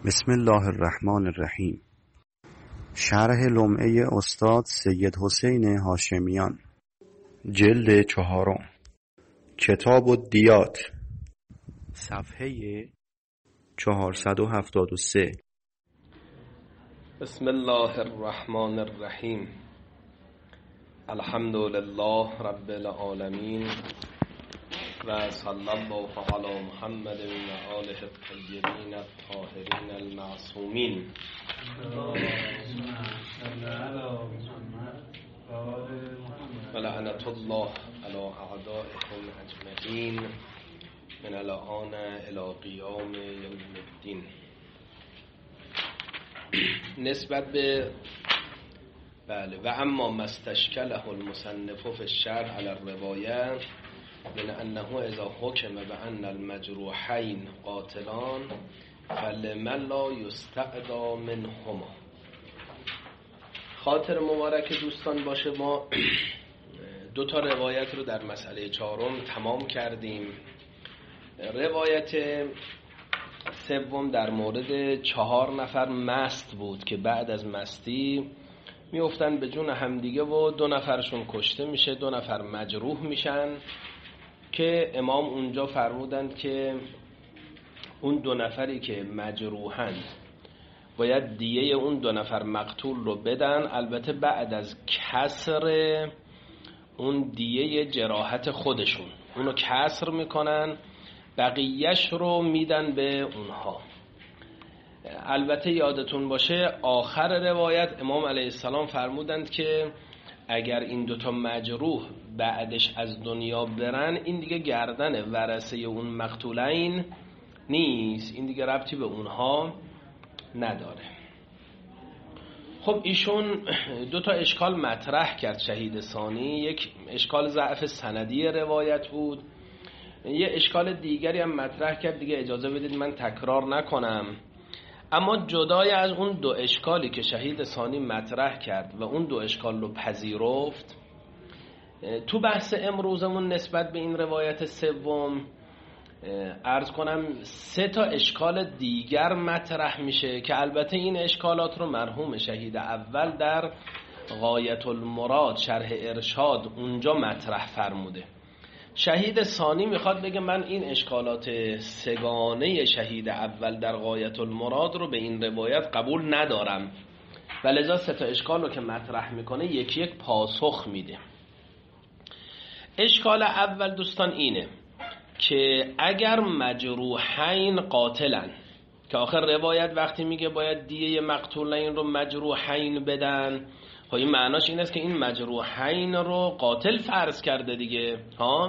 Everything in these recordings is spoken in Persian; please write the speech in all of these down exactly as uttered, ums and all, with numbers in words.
بسم الله الرحمن الرحیم. شرح لمعه استاد سید حسین هاشمیان، جلد چهارم، کتاب الدیات، صفحه چهارصد و هفتاد و سه. بسم الله الرحمن الرحیم. الحمد لله رب العالمین و صلی الله علی محمد و آله الطیبین الطاهرین المعصومین. و لعنت الله علی اعدائکم اجمعین من الآن الی قیام یوم الدین. نسبت به بله و اما مستشکله المصنف فی الشرح علی الروایه من انه اذا حکم بان المجروحین قاتلان فلمن لا یستعدی منهما. خاطر مبارک دوستان باشه، ما دو تا روایت رو در مسئله چهارم تمام کردیم. روایت سوم در مورد چهار نفر مست بود که بعد از مستی میافتن به جون همدیگه و دو نفرشون کشته میشه، دو نفر مجروح میشن، که امام اونجا فرمودند که اون دو نفری که مجروحند باید دیه اون دو نفر مقتول رو بدن، البته بعد از کسر اون دیه جراحت خودشون اونو کسر میکنن، بقیهش رو میدن به اونها. البته یادتون باشه آخر روایت امام علیه السلام فرمودند که اگر این دوتا مجروح بعدش از دنیا برن، این دیگه گردن ورثه اون مقتولین نیست، این دیگه ربطی به اونها نداره. خب ایشون دو تا اشکال مطرح کرد شهید ثانی. یک اشکال ضعف سندی روایت بود، یه اشکال دیگری هم مطرح کرد، دیگه اجازه بدید من تکرار نکنم. اما جدای از اون دو اشکالی که شهید ثانی مطرح کرد و اون دو اشکال رو پذیرفت، تو بحث امروزمون نسبت به این روایت سوم عرض کنم سه تا اشکال دیگر مطرح میشه که البته این اشکالات رو مرحوم شهید اول در غایت المراد شرح ارشاد اونجا مطرح فرموده. شهید ثانی میخواد بگه من این اشکالات سگانه شهید اول در غایت المراد رو به این روایت قبول ندارم و لذا سه تا اشکال رو که مطرح میکنه یکی یک پاسخ میده. اشکال اول دوستان اینه که اگر مجروحین قاتلن، که آخر روایت وقتی میگه باید دیه مقتولین رو مجروحین بدن، خب این معناش این است که این مجروحین رو قاتل فرض کرده دیگه. ها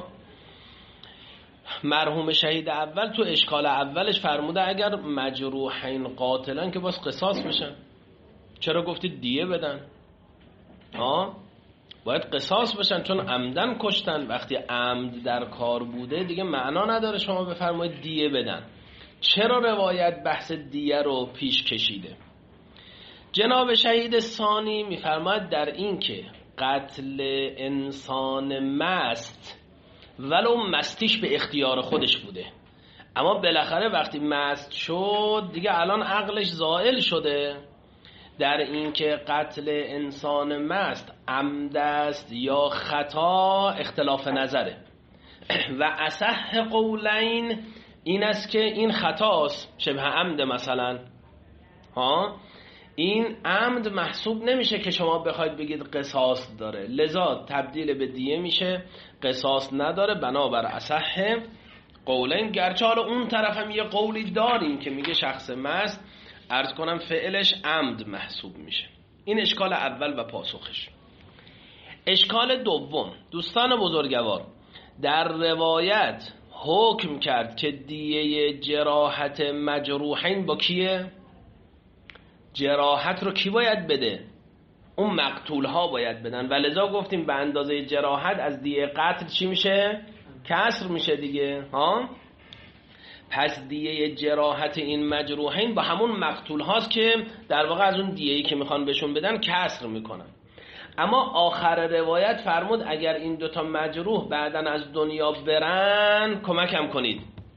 مرحوم شهید اول تو اشکال اولش فرموده اگر مجروحین قاتلن که باز قصاص بشن. چرا گفتید دیه بدن؟ ها باید قصاص بشن چون عمدن کشتن. وقتی عمد در کار بوده دیگه معنا نداره شما بفرمایید دیه بدن. چرا روایت بحث دیه رو پیش کشیده؟ جناب شهید ثانی میفرماید در این که قتل انسان مست ولو مستیش به اختیار خودش بوده، اما بالاخره وقتی مست شد دیگه الان عقلش زائل شده، در این که قتل انسان مست عمد است یا خطا اختلاف نظره و اصح قولین این است که این خطاست شبه عمد مثلا. ها این عمد محسوب نمیشه که شما بخواید بگید قصاص داره، لذا تبدیل به دیه میشه، قصاص نداره بنابر اصح قولین. گرچه حالا اون طرف هم یه قولی داریم که میگه شخص مست عرض کنم فعلش عمد محسوب میشه. این اشکال اول و پاسخش. اشکال دوم دوستان بزرگوار، در روایت حکم کرد که دیه جراحت مجروحین با کیه؟ جراحت رو کی باید بده؟ اون مقتول ها باید بدن و لذا گفتیم به اندازه جراحت از دیه قتل چی میشه؟ کسر میشه دیگه. ها پس دیه جراحت این مجروحین با همون مقتول هاست که در واقع از اون دیه‌ای که میخوان بهشون بدن کسر میکنن. اما آخر روایت فرمود اگر این دوتا مجروح بعدن از دنیا برن کمکم کنید،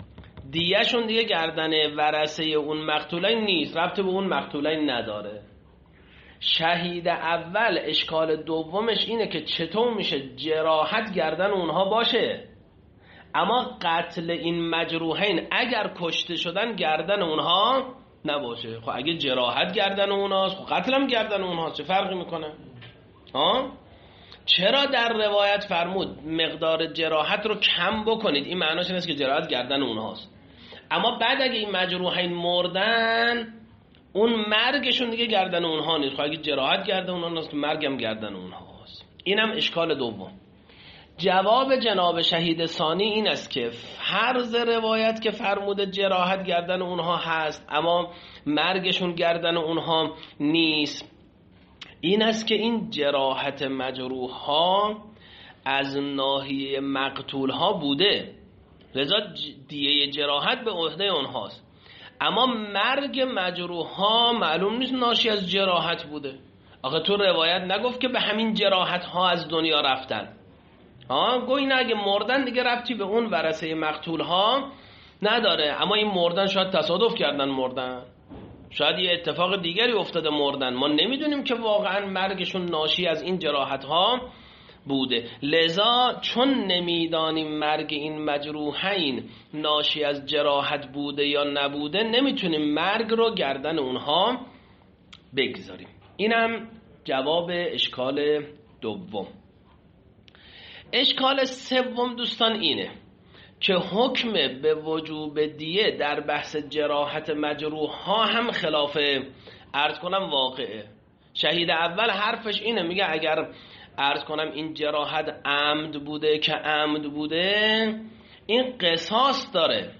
دیهشون دیگه گردن ورثه اون مقتولین نیست، ربط به اون مقتولین نداره. شهید اول اشکال دومش اینه که چطور میشه جراحت گردن اونها باشه اما قتل این مجروحین اگر کشته شدن گردن اونها نباشه. خب اگه جراحت گردن اونهاست خب قتل هم گردن اونهاست، چه فرقی میکنه؟ ها؟ چرا در روایت فرمود مقدار جراحت رو کم بکنید؟ این معناش نیست که جراحت گردن اونهاست، اما بعد اگه این مجروحین مردن اون مرگشون دیگه گردن اونها نیست. خب اگه جراحت گردن اونها نیست که مرگم گردن اونهاست. اینم اشکال دوم. جواب جناب شهید ثانی این است که فرض روایت که فرموده جراحت گردن اونها هست اما مرگشون گردن اونها نیست این است که این جراحت مجروح ها از ناحیه مقتول ها بوده، لذا دیه جراحت به عهده اونهاست، اما مرگ مجروح ها معلوم نیست ناشی از جراحت بوده. آخه تو روایت نگفت که به همین جراحت ها از دنیا رفتن. ها گوی نه اگه مردن دیگه ربطی به اون ورثه مقتول ها نداره، اما این مردن شاید تصادف کردن مردن، شاید یه اتفاق دیگری افتاده مردن، ما نمیدونیم که واقعا مرگشون ناشی از این جراحت ها بوده. لذا چون نمیدانیم مرگ این مجروحین ناشی از جراحت بوده یا نبوده نمیتونیم مرگ رو گردن اونها بگذاریم. اینم جواب اشکال دوم. اشکال سوم دوستان اینه که حکم به وجوب دیه در بحث جراحت مجروح ها هم خلاف عرض کنم واقعه. شهید اول حرفش اینه، میگه اگر عرض کنم این جراحت عمد بوده که عمد بوده این قصاص داره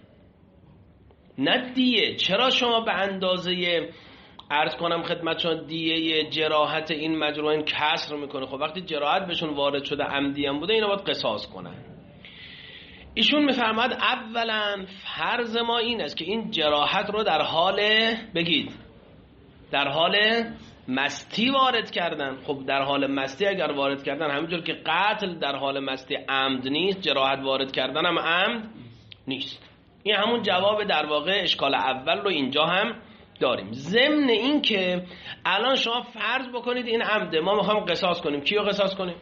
نه دیه. چرا شما به اندازه عرض کنم خدمتشون دیه جراحت این مجروحین کسر میکنه؟ خب وقتی جراحت بهشون وارد شده عمدی هم بوده اینا باید قصاص کنن. ایشون میفرماد اولا فرض ما این است که این جراحت رو در حال بگید در حال مستی وارد کردن. خب در حال مستی اگر وارد کردن همینجور که قتل در حال مستی عمد نیست، جراحت وارد کردن هم عمد نیست. این همون جواب در واقع اشکال اول رو اینجا هم داریم. ضمن این که الان شما فرض بکنید این عمده، ما میخوایم قصاص کنیم، کیو قصاص کنیم؟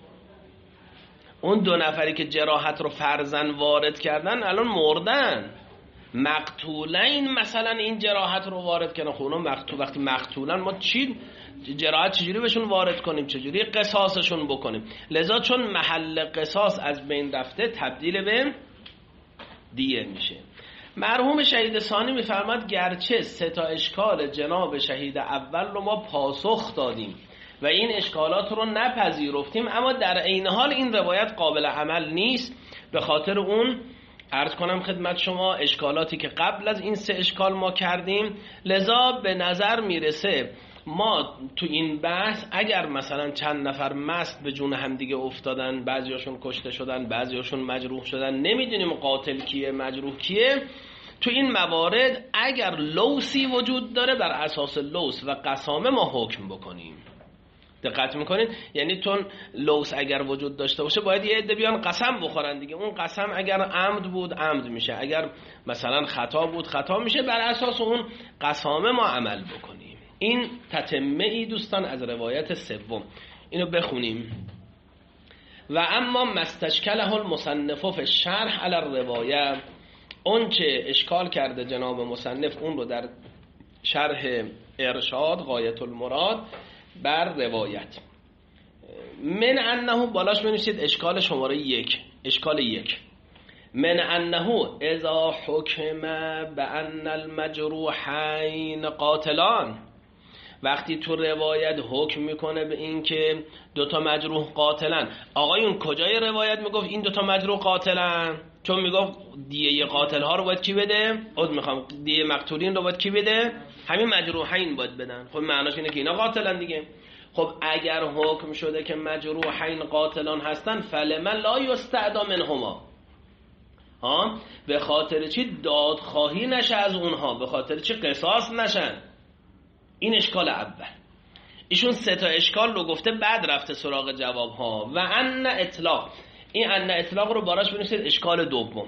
اون دو نفری که جراحت رو فرضاً وارد کردن الان مردن، مقتولین مثلا این جراحت رو وارد کردن. خب اونم وقت وقتی مقتولن ما چی جراحت چجوری بهشون وارد کنیم، چجوری قصاصشون بکنیم؟ لذا چون محل قصاص از بین رفته تبدیل به دیه میشه. مرحوم شهید ثانی میفرماد گرچه سه تا اشکال جناب شهید اول رو ما پاسخ دادیم و این اشکالات رو نپذیرفتیم، اما در عین حال این روایت قابل عمل نیست به خاطر اون عرض کنم خدمت شما اشکالاتی که قبل از این سه اشکال ما کردیم. لذا به نظر میرسه ما تو این بحث اگر مثلا چند نفر مست به جون همدیگه افتادن، بعضیاشون کشته شدن، بعضیاشون مجروح شدن، نمیدونیم قاتل کیه مجروح کیه، تو این موارد اگر لوسی وجود داره بر اساس لوس و قسامه ما حکم بکنیم. دقت میکنید؟ یعنی تون لوس اگر وجود داشته باشه باید یه عده بیان قسم بخورن دیگه. اون قسم اگر عمد بود عمد میشه، اگر مثلا خطا بود خطا میشه، بر اساس اون قسامه ما عمل بکنیم. این تتمه ای دوستان از روایت سوم، اینو بخونیم. و اما مستشکله المصنف فی الشرح علی الروایه، اون که اشکال کرده جناب مصنف اون رو در شرح ارشاد غایت المراد بر روایت. من انه بالاش بنویسید اشکال شماره یک، اشکال یک، من انه اذا حکم بان المجروحین قاتلان، وقتی تو روایت حکم میکنه به این که دوتا مجروح قاتلن. آقایون کجای روایت میگفت این دوتا مجروح قاتلن؟ چون میگفت دیه قاتل ها رو باید کی بده؟ خود میخوام دیه مقتولین رو باید کی بده؟ همین مجروحین باید بدن. خب معناش اینه که اینا قاتلن دیگه. خب اگر حکم شده که مجروحین قاتلان هستن فلمن لا یستعدا منهما، ها به خاطر چی دادخواهی نشه از اونها، به خاطر چی قصاص نشن؟ این اشکال اول. ایشون سه تا اشکال رو گفته بعد رفته سراغ جواب ها. و ان اطلاق، این ان اطلاق رو باراش بنویسید اشکال دوم.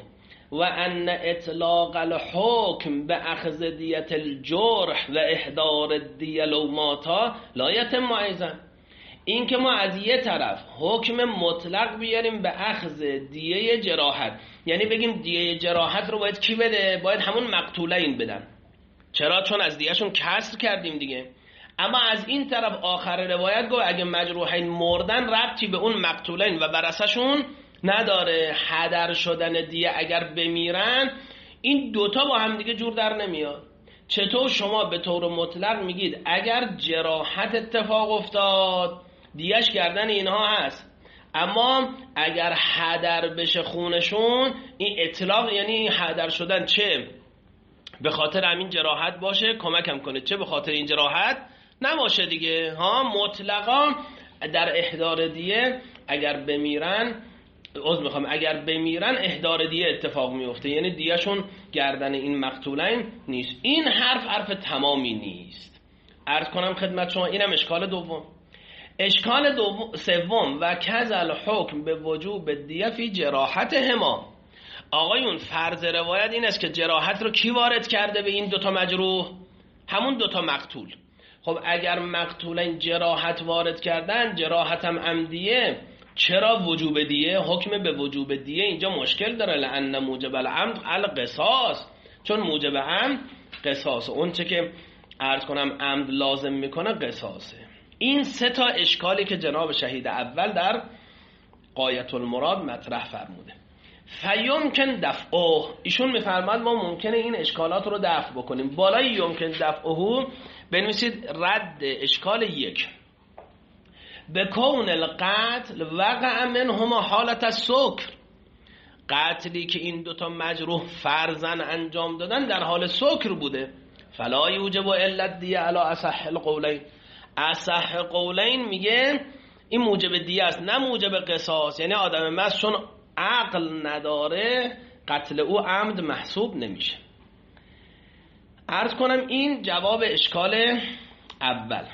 و ان اطلاق الحکم به اخذ دیت الجرح و احضار الدیه لو ماتا لا یتم ایضا. این که ما از یه طرف حکم مطلق بیاریم به اخذ دیه جراحت، یعنی بگیم دیه جراحت رو باید کی بده؟ باید همون مقتولین بدن. چرا؟ چون از دیهشون کسر کردیم دیگه. اما از این طرف آخر روایت گفت اگه مجروحین مردن ربطی به اون مقتولین و ورثه‌شون نداره. هدر شدن دیه اگر بمیرن، این دوتا با هم دیگه جور در نمیاد. چطور شما به طور مطلق میگید اگر جراحت اتفاق افتاد دیهش گردن اینها هست، اما اگر هدر بشه خونشون، این اطلاق یعنی هدر شدن چه به خاطر همین جراحت باشه کمکم کنه، چه به خاطر این جراحت نباشه دیگه. ها مطلقا در احضار دیه اگر بمیرن، عذر میخوام، اگر بمیرن احضار دیه اتفاق میفته، یعنی دیهشون گردن این مقتولین نیست. این حرف حرف تمامی نیست. عرض کنم خدمت شما اینم اشکال دوم. اشکال دوم سوم و کذل حکم به وجوب دیه فی جراحت هما. آقایون فرض روایت این است که جراحت رو کی وارد کرده به این دوتا مجروح؟ همون دوتا مقتول. خب اگر مقتولین جراحت وارد کردن، جراحت هم عمدیه، چرا وجوب دیه؟ حکم به وجوب دیه اینجا مشکل داره. لأن موجب العمد القصاص، چون موجب عمد قصاص، اون چه که عرض کنم عمد لازم میکنه قصاصه. این سه تا اشکالی که جناب شهید اول در غایت المراد مطرح فرموده. فیمکن دفعه، ایشون میفرماد ما ممکنه این اشکالات رو دفع بکنیم. بالای یمکن دفعه بنویسید رد اشکال یک، به کون القتل وقع منهما حالت السکر. قتلی که این دوتا مجروح فرزن انجام دادن در حال سکر بوده. فلا یوجب الا الدیه علی اصح القولین. اصح قولین میگه این موجب دیه است نه موجب قصاص، یعنی آدم مست چون عقل نداره قتل او عمد محسوب نمیشه. عرض کنم این جواب اشکال اول.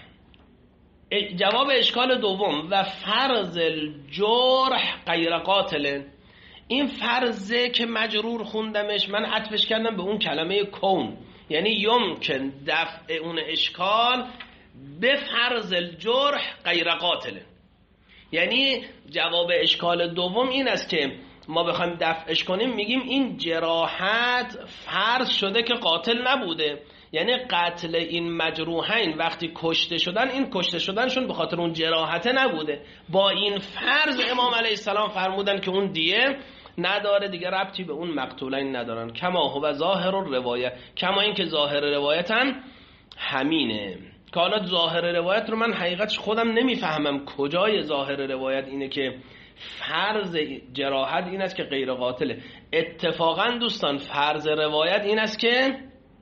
جواب اشکال دوم و فرض الجرح غیر قاتل. این فرضه که مجرور خوندمش من عطفش کردم به اون کلمه کون، یعنی یمکن دفع اون اشکال به فرض الجرح غیر قاتل. یعنی جواب اشکال دوم این است که ما بخوایم دفعش کنیم میگیم این جراحت فرض شده که قاتل نبوده، یعنی قتل این مجروحین وقتی کشته شدن، این کشته شدنشون به خاطر اون جراحت نبوده. با این فرض امام علیه السلام فرمودن که اون دیه نداره دیگه، ربطی به اون مقتولین ندارن. کما هو ظاهر الروایه، کما این که ظاهر روایتن همینه. که حالا ظاهر روایت رو من حقیقتش خودم نمیفهمم کجای ظاهر روایت اینه که فرض جراحت این است که غیر قاتله. اتفاقا دوستان فرض روایت این است که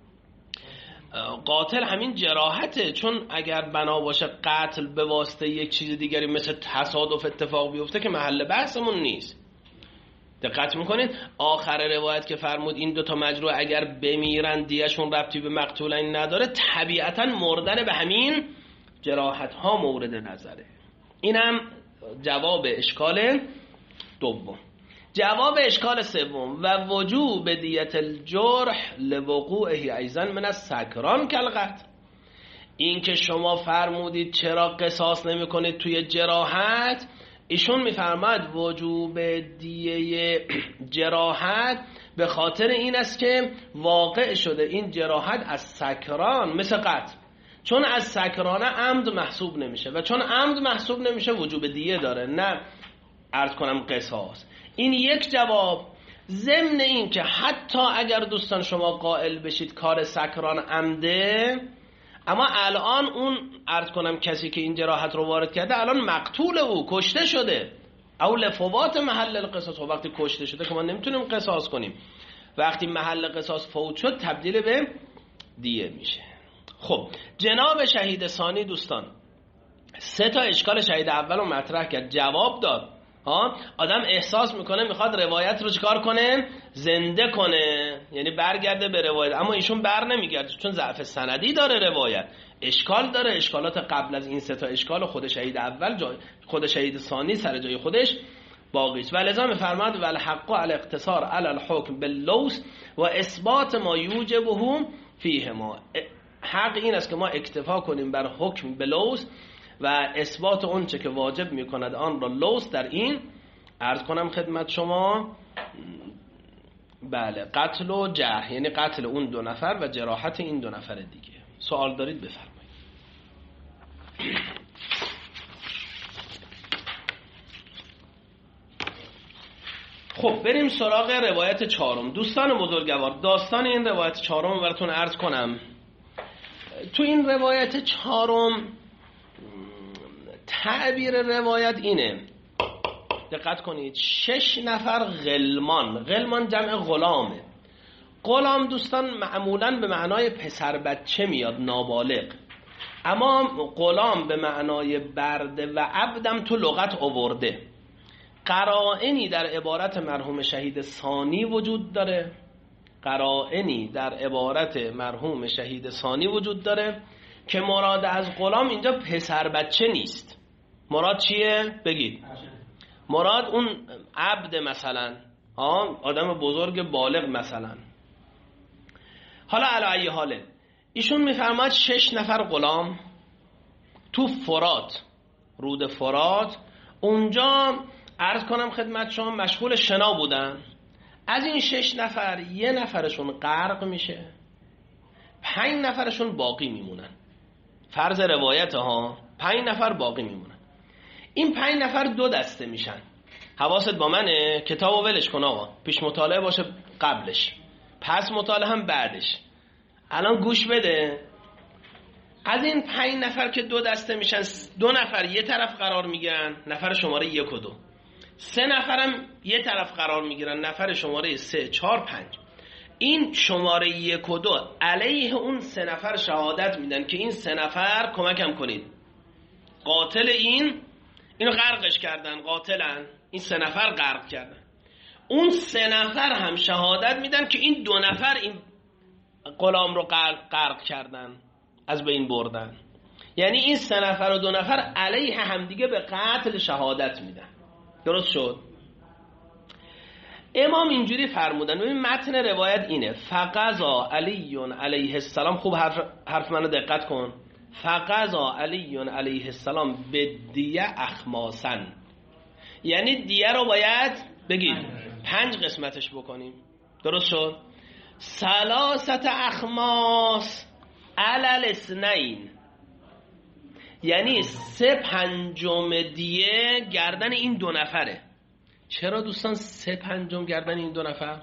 قاتل همین جراحته، چون اگر بنا باشه قتل به واسطه یک چیز دیگری مثل تصادف اتفاق بیفته که محل بحثمون نیست. دقت میکنید آخر روایت که فرمود این دوتا مجروح اگر بمیرن دیهشون ربطی به مقتولین نداره، طبیعتا مردن به همین جراحت ها مورد نظره. اینم جواب اشکال دوم. جواب اشکال سوم و وجوب دیت الجرح لوقوعه ایضا من السکران کالقتل. این که شما فرمودید چرا قصاص نمی کنید توی جراحت، ایشون میفرماد وجوب دیه جراحت به خاطر این است که واقع شده این جراحت از سکران مثل قتل، چون از سکرانه عمد محسوب نمیشه و چون عمد محسوب نمیشه وجوب دیه داره، نه عرض کنم قصاص. این یک جواب. ضمن این که حتی اگر دوستان شما قائل بشید کار سکران عمده، اما الان اون عرض کنم کسی که این جراحت رو وارد کرده الان مقتول او کشته شده، او لفوات محل القصاص. وقتی کشته شده که ما نمیتونیم قصاص کنیم، وقتی محل قصاص فوت شد تبدیل به دیه میشه. خب جناب شهید ثانی دوستان سه تا اشکال شهید اول رو مطرح کرد، جواب داد. ها آدم احساس میکنه میخواد روایت رو چیکار کنه؟ زنده کنه، یعنی برگرده به روایت، اما ایشون بر نمیگرده چون ضعف سندی داره، روایت اشکال داره. اشکالات قبل از این سه تا اشکال خود شهید اول جای خود شهید ثانی سر جای خودش باقی است. و لذا می‌فرماد و الحق علی اقتصار علی الحکم باللوث و اثبات ما یوجبه فیهما. حق این است که ما اکتفا کنیم بر حکم بلوث و اثبات اون چه که واجب میکند آن را لوث در این عرض کنم خدمت شما. بله، قتل و جرح، یعنی قتل اون دو نفر و جراحت این دو نفر دیگه. سوال دارید بفرمایید. خب بریم سراغ روایت چهارم. دوستان بزرگوار، داستان این روایت چهارم براتون عرض کنم. تو این روایت چهارم تعبیر روایت اینه، دقت کنید، شش نفر غلمان، غلمان جمع غلامه. غلام دوستان معمولاً به معنای پسر بچه میاد، نابالغ، اما غلام به معنای برده و عبدم تو لغت آورده. قرائنی در عبارت مرحوم شهید ثانی وجود داره، قرائنی در عبارت مرحوم شهید ثانی وجود داره که مراد از غلام اینجا پسر بچه نیست. مراد چیه؟ بگید. مراد اون عبد مثلا، آدم بزرگ بالغ مثلا. حالا علی ای حاله ایشون میفرماد شش نفر غلام تو فرات، رود فرات، اونجا عرض کنم خدمت شما مشغول شنا بودن. از این شش نفر یه نفرشون غرق میشه، پنج نفرشون باقی میمونن. فرض روایت ها، پنج نفر باقی میمونن. این پنج نفر دو دسته میشن. حواست با منه، کتابو ولش کن آقا، پیش مطالعه باشه قبلش، پس مطالعه هم بعدش. الان گوش بده. از این پنج نفر که دو دسته میشن، دو نفر یه طرف قرار میگیرن، نفر شماره یک و دو. سه نفرم یه طرف قرار میگیرن، نفر شماره سه، چهار، پنج. این شماره یک و دو علیه اون سه نفر شهادت میدن که این سه نفر کمکم کنید، قاتل این اینو غرقش کردن، قاتلن، این سه نفر غرق کردن. اون سه نفر هم شهادت میدن که این دو نفر این غلام رو غرق, غرق کردن، از بین بردن. یعنی این سه نفر و دو نفر علیه همدیگه به قتل شهادت میدن. درست شد؟ امام اینجوری فرمودن. ببین متن روایت اینه: فقضا علی علیه السلام، خوب حرف, حرف منو دقت کن، فقضا علی علیه السلام بدیه اخماسن، یعنی دیه رو باید بگید پنج قسمتش بکنیم. درست شد؟ ثلاثت اخماس علل اثنین، یعنی سه پنجم دیه گردن این دو نفره. چرا دوستان سه پنجم گردن این دو نفر؟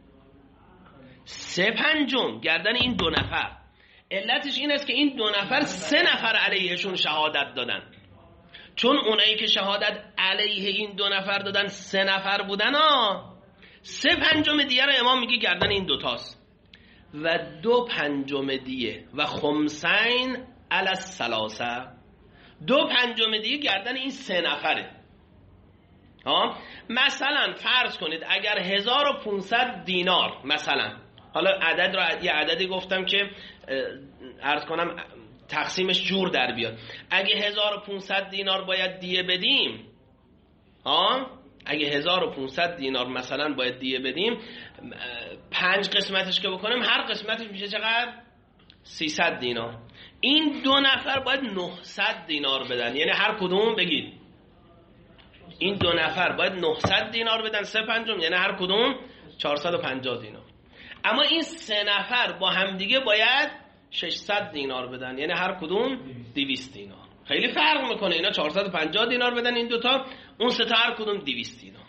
سه پنجم گردن این دو نفر علتش این است که این دو نفر سه نفر علیهشون شهادت دادن. چون اونایی که شهادت علیه این دو نفر دادن سه نفر بودن ها، سه پنجم دیه رو امام میگه گردن این دوتاست. و دو پنجم دیه و خمسین علی الثلاثه، دو پنجم دیه گردن این سه نفره. ها مثلا فرض کنید اگر هزار و پونصد دینار مثلا، حالا عدد رو یه عددی گفتم که عرض کنم تقسیمش جور در بیاد. اگه هزار و پونصد دینار باید دیه بدیم، ها اگه هزار و پونصد دینار مثلا باید دیه بدیم، پنج قسمتش که بکنیم هر قسمتش میشه چقدر؟ سیصد دینار. این دو نفر باید نهصد دینار بدن، یعنی هر کدوم بگید این دو نفر باید نهصد دینار بدن، سه پنجم، یعنی هر کدوم چهارصد و پنجاه دینار. اما این سه نفر با همدیگه باید ششصد دینار بدن، یعنی هر کدوم دویست دینار. خیلی فرق میکنه، اینا چهارصد و پنجاه دینار بدن این دوتا، اون سه تا هر کدوم دویست دینار.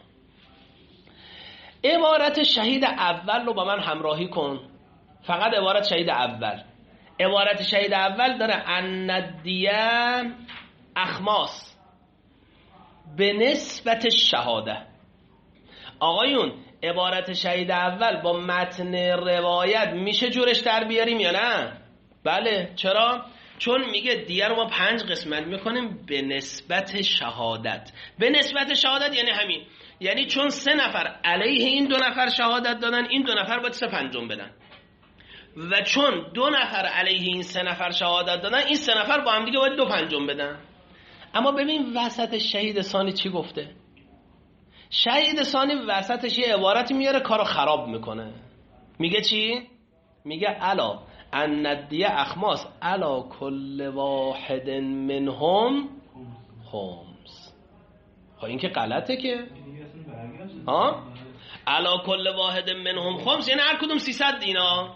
عبارت شهید اول رو با من همراهی کن، فقط عبارت شهید اول. عبارت شهید اول داره ان الدیه اخماس به نسبت شهاده. آقایون عبارت شهید اول با متن روایت میشه جورش در بیاریم یا نه؟ بله. چرا؟ چون میگه دیگه رو ما پنج قسمت میکنیم به نسبت شهادت. به نسبت شهادت یعنی همین، یعنی چون سه نفر علیه این دو نفر شهادت دادن، این دو نفر باید سه پنجم بدن، و چون دو نفر علیه این سه نفر شهادت دادن، این سه نفر با هم دیگه باید دو پنجم بدن. اما ببین وسط شهید ثانی چی گفته؟ شهید ثانی وسطش یه عبارتی میاره کارو خراب میکنه. میگه چی؟ میگه الا ان الدیه اخماس الا کل واحد منهم خمس. خب این که غلطه که ها؟ الا کل واحد منهم خمس یعنی هر کدوم سیصد دینار.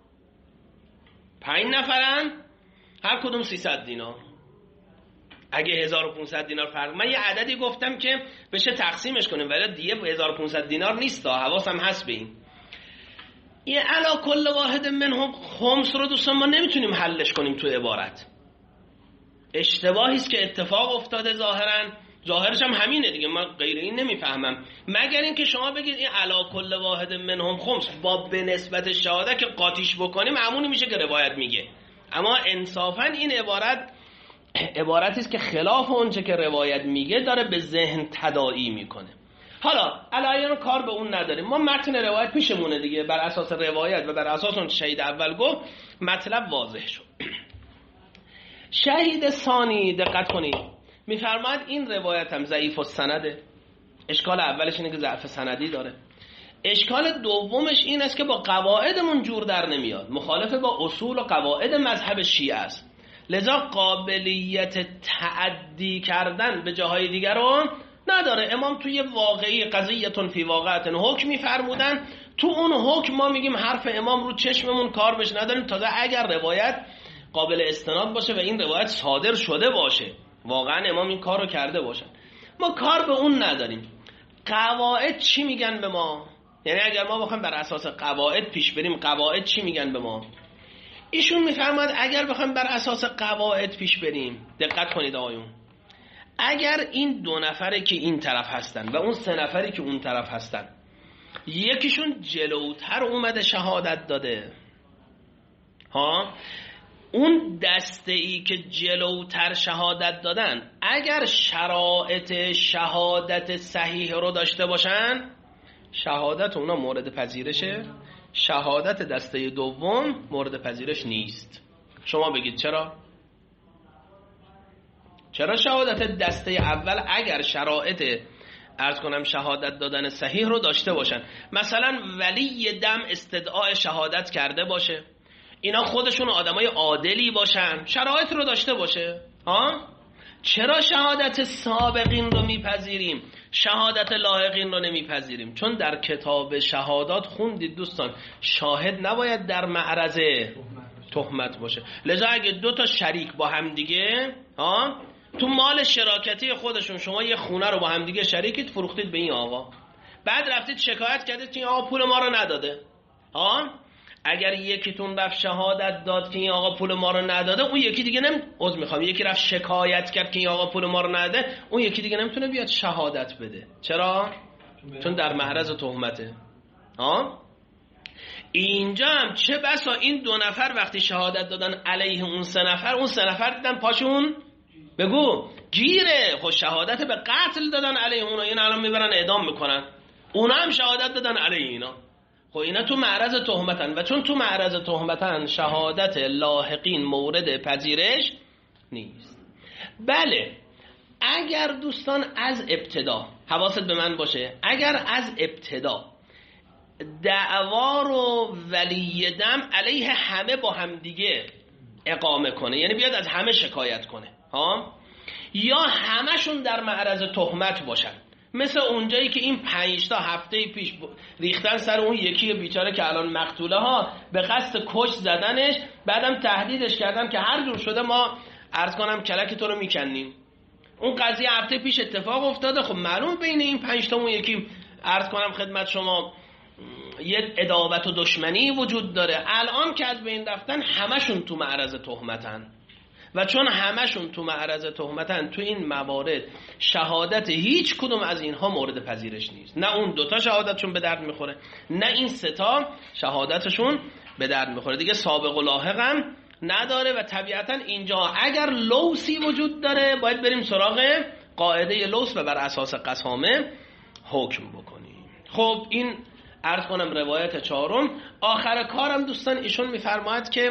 پنج نفرن هر کدوم سیصد دینار. اگه هزار و پانصد دینار فرق، من یه عددی گفتم که بشه تقسیمش کنیم ولی دیگه هزار و پانصد دینار نیست، حواسم هست به این. این علا کل واحد منهم خمس رو دوستان ما نمیتونیم حلش کنیم تو عبارت. اشتباهی است که اتفاق افتاده ظاهرا، ظاهرش هم همینه دیگه، من غیر این نمیفهمم. مگر اینکه شما بگید این علا کل واحد منهم خمس با به نسبت شهاده که قاطیش بکنیم همونی میشه که روایت میگه. اما انصافا این عبارت عبارتی است که خلاف اونچه که روایت میگه داره به ذهن تداعی میکنه. حالا علایان کار به اون نداریم، ما متن روایت پیشمونه دیگه، بر اساس روایت و بر اساس اون شهید اول گفت مطلب واضح شد. شهید ثانی دقت کنید میفرماید این روایت هم ضعیف السنده. اشکال اولش اینه که ضعف سندی داره. اشکال دومش این است که با قواعدمون جور در نمیاد، مخالف با اصول و قواعد مذهب شیعه است، لذا قابلیت تعدی کردن به جاهای دیگر رو نداره. امام توی واقعی قضیتون فی واقعتن حکمی فرمودن، تو اون حکم ما میگیم حرف امام رو چشممون کار بش نداریم، تازه اگر روایت قابل استناد باشه و این روایت صادر شده باشه، واقعا امام این کار رو کرده باشن، ما کار به اون نداریم. قواعد چی میگن به ما؟ یعنی اگر ما بخوایم بر اساس قواعد پیش بریم، قواعد چی میگن به ما؟ ایشون میفرماد اگر بخوایم بر اساس قواعد پیش بریم، دقت کنید آقایون، اگر این دو نفری که این طرف هستن و اون سه نفری که اون طرف هستن یکیشون جلوتر اومده شهادت داده، ها، اون دسته ای که جلوتر شهادت دادن اگر شرایط شهادت صحیح رو داشته باشن، شهادت اونا مورد پذیرشه، شهادت دسته دوم مورد پذیرش نیست. شما بگید چرا؟ چرا شهادت دسته اول اگر شرایط عرض کنم شهادت دادن صحیح رو داشته باشن، مثلا ولی دم استدعای شهادت کرده باشه، اینا خودشون آدمای عادلی باشن، شرایط رو داشته باشه، ها؟ چرا شهادت سابقین رو میپذیریم، شهادت لاحقین رو نمیپذیریم؟ چون در کتاب شهادات خوندید دوستان، شاهد نباید در معرض تهمت باشه. لذا اگه دو تا شریک با هم دیگه ها تو مال شراکتی خودشون، شما یه خونه رو با هم دیگه شریکید، فروختید به این آقا، بعد رفتید شکایت کردید که این آقا پول ما رو نداده، ها، اگر یکیتون رفت شهادت داد که این آقا پول ما رو نداده، اون یکی دیگه نمی عذر میخوام یکی رفت شکایت کرد که این آقا پول ما رو نداده، اون یکی دیگه نمیتونه بیاد شهادت بده. چرا؟ چون در معرض تهمته. ها، اینجا هم چه بسا این دو نفر وقتی شهادت دادن علیه اون سه نفر، اون سه نفر دیدن پاشون بگو گیره، خود شهادت به قتل دادن علیه اونا، این الان میبرن اعدام میکنن، اونا هم شهادت دادن علیه اینا، خب اینا تو معرض تهمتن و چون تو معرض تهمتن شهادت لاحقین مورد پذیرش نیست. بله اگر دوستان از ابتدا، حواست به من باشه، اگر از ابتدا دعوا رو ولی دم علیه همه با هم دیگه اقامه کنه، یعنی بیاد از همه شکایت کنه، ها، یا همشون در معرض تهمت باشن، مثل اونجایی که این پنج تا هفته پیش ریختن سر اون یکی بیچاره که الان مقتوله ها، به قصد کش زدنش، بعدم تهدیدش کردن که هر جور شده ما عرض کنم کلک تو رو میکنیم. اون قضیه هفته پیش اتفاق افتاده، خب معلوم بین این پنج تا اون یکی عرض کنم خدمت شما یه عداوت و دشمنی وجود داره. الان که از بین رفتن همشون تو معرض تهمتن و چون همشون تو معرض تهمتن، تو این موارد شهادت هیچ کدوم از اینها مورد پذیرش نیست، نه اون دوتا شهادتشون به درد میخوره، نه این ستا شهادتشون به درد میخوره، دیگه سابق و لاحق هم نداره. و طبیعتا اینجا اگر لوسی وجود داره باید بریم سراغ قاعده لوس و بر اساس قسامه حکم بکنیم. خب این عرض کنم روایت چهارم. آخر کارم دوستان ایشون میفرماید که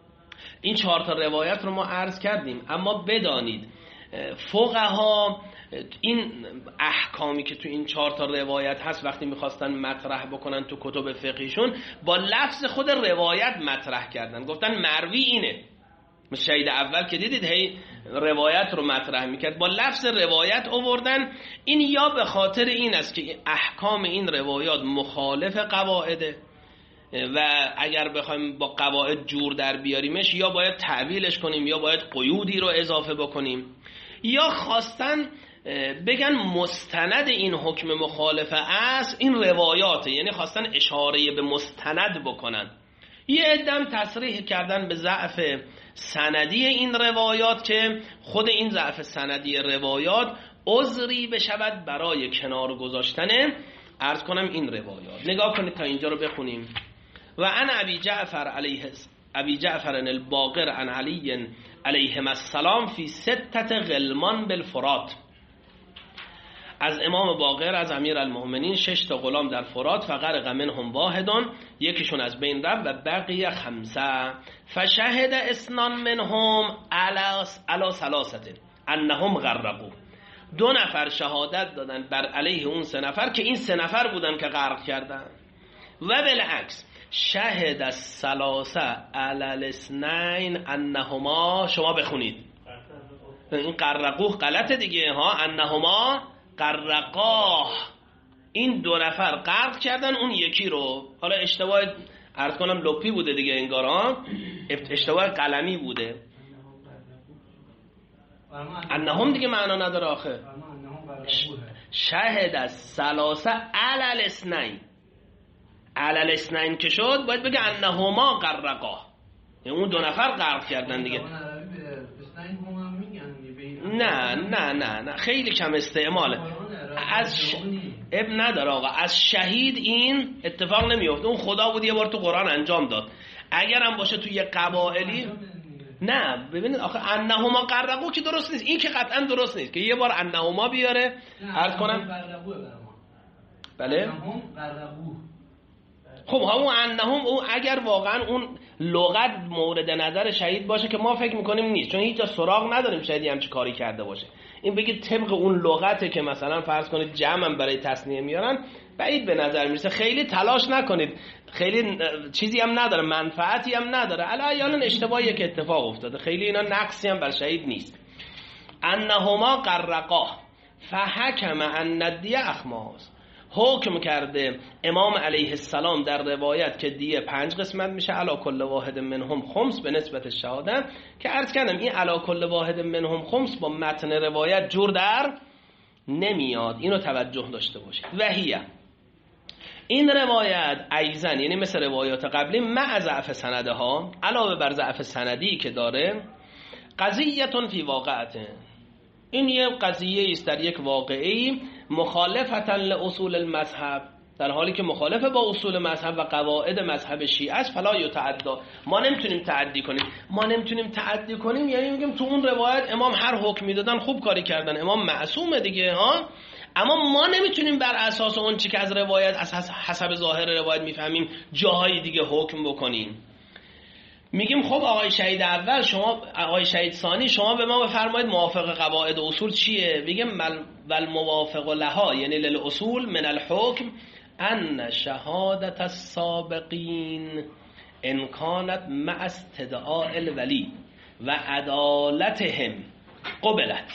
این چهار تا روایت رو ما عرض کردیم، اما بدانید فقها این احکامی که تو این چهار تا روایت هست وقتی میخواستن مطرح بکنن تو کتب فقهیشون با لفظ خود روایت مطرح کردن، گفتن مروی اینه. شهید اول که دیدید هی روایت رو مطرح میکرد، با لفظ روایت آوردن. این یا به خاطر این است که احکام این روایات مخالف قواعده و اگر بخوایم با قواعد جور در بیاریمش یا باید تعویلش کنیم یا باید قیودی رو اضافه بکنیم، یا خواستن بگن مستند این حکم مخالفه است این روایاته، یعنی خواستن اشاره به مستند بکنن. یه عدم تصریح کردن به ضعف سندی این روایات که خود این ضعف سندی روایات عذری بشود برای کنار گذاشتن عرض کنم این روایات. نگاه کنید تا اینجا رو بخونیم. و عن ابی جعفر علیه ابی جعفر الباقر عن علی علیهم السلام فی ستت غلمان بالفرات، از امام باقر از امیر المؤمنین شش تا غلام در فرات، فغرق منهم واحدون، یکیشون از بین رفت، و بقیه خمسه، فشهد اسنان منهم علی ثلاثه انهم غرقوا، دو نفر شهادت دادن بر علیه اون سه نفر که این سه نفر بودن که غرق کردن، و بالعکس شهد الثلاثه علی الاثنین انهما، شما بخونید این غرقوه غلطه دیگه ها، انهما غرقاه، این دو نفر غرق کردن اون یکی رو. حالا اشتباه عرض کنم لپی بوده دیگه انگار ها، اشتباه قلمی بوده. انهم دیگه معنا نداره آخه. شهد از ثلاثه علی الاثنین، علی الاثنین که شد باید بگه انهما غرقاه، یعنی اون دو نفر غرق کردن دیگه. نه نه نه نه خیلی کم استعماله. از ش... اب نداره آقا، از شهید این اتفاق نمیفته، اون خدا بود یه بار تو قرآن انجام داد. اگر هم باشه توی قبائلی نه. ببینید آخه انهما غرقوا که درست نیست، این که قطعا درست نیست که یه بار انهما بیاره. عرض کنم بله خب همون انهم، اون اگر واقعا اون لغت مورد نظر شهید باشه که ما فکر میکنیم نیست، چون هیچ جا سراغ نداریم شهیدی همچی کاری کرده باشه. این بگید طبق اون لغته که مثلا فرض کنید جمع برای تصنیه میارن، بعید به نظر میرسه. خیلی تلاش نکنید، خیلی چیزی هم نداره، منفعتی هم نداره. الان اشتباهی که اتفاق افتاده، خیلی اینا نقصی هم بر شهید نیست. انهما غرقاه فحکم ان الدیه اخماس، حکم کرده امام علیه السلام در روایت که دیه پنج قسمت میشه، علی کل واحد منهم خمس به نسبت شهاده، که عرض کردم این علی کل واحد منهم خمس با متن روایت جور در نمیاد، اینو توجه داشته باشید. و هیه این روایت ایزن، یعنی مثل روایات قبلی، مع ضعف سنده ها، علاوه بر ضعف سندی که داره، قضیتون فی واقعته، این یه قضیه است در یک واقعی، مخالفتا لاصول المذهب، در حالی که مخالفه با اصول مذهب و قواعد مذهب شیعه است. فلا یتعدا، ما نمیتونیم تعدی کنیم. ما نمیتونیم تعدی کنیم یعنی میگیم تو اون روایت امام هر حکمی دادن خوب کاری کردن، امام معصومه دیگه ها، اما ما نمیتونیم بر اساس اون چی که از روایت از حسب ظاهر روایت میفهمیم جاهای دیگه حکم بکنیم. میگیم خب آقای شهید اول، شما آقای شهید ثانی، شما به ما بفرمایید موافق قواعد و اصول چیه؟ میگیم ول موافق لها، یعنی للاصول من الحکم ان شهادت السابقین ان کانت مع استدعاء الولی و عدالتهم قبلت.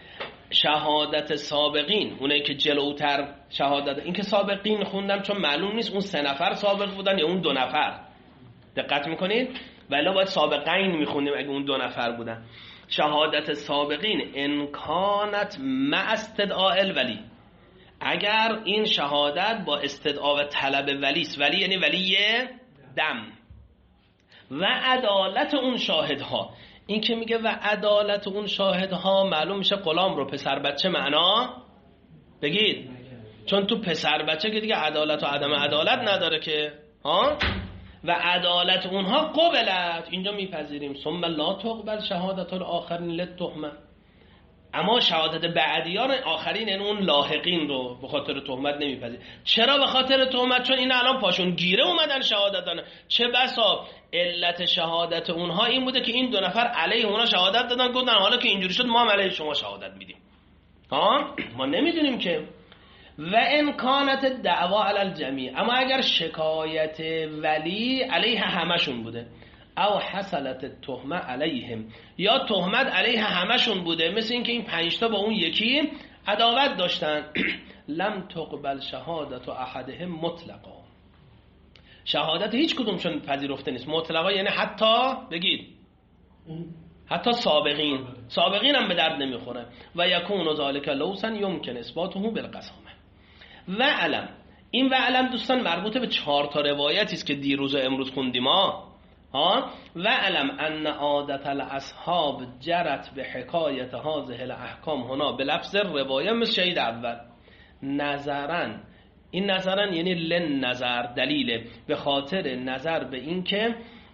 شهادت سابقین، اونایی که جلوتر شهادت، این که سابقین خوندم چون معلوم نیست اون سه نفر سابق بودن یا اون دو نفر، دقت میکنید؟ ولی باید سابقین میخونیم اگه اون دو نفر بودن. شهادت سابقین امکانت مع استدعاء الولی، اگر این شهادت با استدعا و طلب ولی است، ولی یعنی ولی دم، و عدالت اون شاهدها. این که میگه و عدالت اون شاهدها، معلوم میشه غلام رو پسر بچه معنا بگید، چون تو پسر بچه که دیگه عدالت و عدم عدالت نداره که ها، و عدالت اونها قبلت، اینجا میپذیریم. ثم لا تقبل شهادت الاخرین للتهمه، اما شهادت بعدیان آخرین این اون لاحقین رو به خاطر تهمت نمیپذیر. چرا به خاطر تهمت؟ چون این الان پاشون گیره اومدن شهادت دادن. چه بسا علت شهادت اونها این بوده که این دو نفر علیه اونها شهادت دادن، گفتن حالا که اینجوری شد ما هم علیه شما شهادت میدیم. ها ما نمیدونیم که. و امکانات دعوا علی الجمیع، اما اگر شکایت ولی علیه همشون بوده، او حصلت تهمه علیهم، یا تهمت علیه همشون بوده، مثل اینکه این پنج تا با اون یکی عداوت داشتن، لم تقبل شهادت احدهم مطلقا، شهادت هیچ کدومشون پذیرفته نیست مطلقا، یعنی حتی بگید حتی سابقین، سابقین هم به درد نمیخوره. و یکون ذالک لوسا یمکن اثباته بالقسامه. و علم، این و علم دوستان مربوطه به چهار تا روایتی است که دیروز و امروز خوندیم ها. ها و علم ان عادت الاصحاب جرت به حکایت هذه الاحکام هنا به لفظ روایه مثل شهید اول. نظرن، این نظرن یعنی لن نظر، دلیله به خاطر نظر به این که